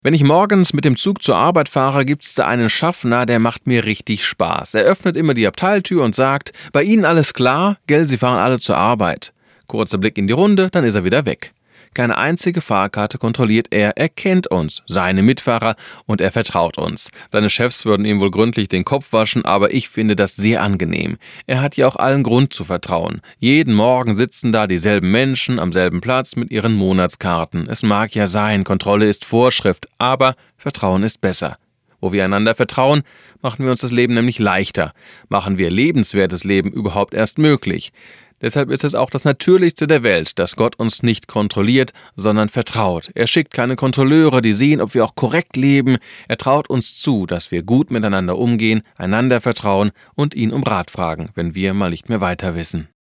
Wenn ich morgens mit dem Zug zur Arbeit fahre, gibt's da einen Schaffner, der macht mir richtig Spaß. Er öffnet immer die Abteiltür und sagt: Bei Ihnen alles klar? Gell, Sie fahren alle zur Arbeit. Kurzer Blick in die Runde, dann ist er wieder weg. Keine einzige Fahrkarte kontrolliert er kennt uns, seine Mitfahrer, und er vertraut uns. Seine Chefs würden ihm wohl gründlich den Kopf waschen, aber ich finde das sehr angenehm. Er hat ja auch allen Grund zu vertrauen. Jeden Morgen sitzen da dieselben Menschen am selben Platz mit ihren Monatskarten. Es mag ja sein, Kontrolle ist Vorschrift, aber Vertrauen ist besser. Wo wir einander vertrauen, machen wir uns das Leben nämlich leichter. Machen wir lebenswertes Leben überhaupt erst möglich. Deshalb ist es auch das Natürlichste der Welt, dass Gott uns nicht kontrolliert, sondern vertraut. Er schickt keine Kontrolleure, die sehen, ob wir auch korrekt leben. Er traut uns zu, dass wir gut miteinander umgehen, einander vertrauen und ihn um Rat fragen, wenn wir mal nicht mehr weiter wissen.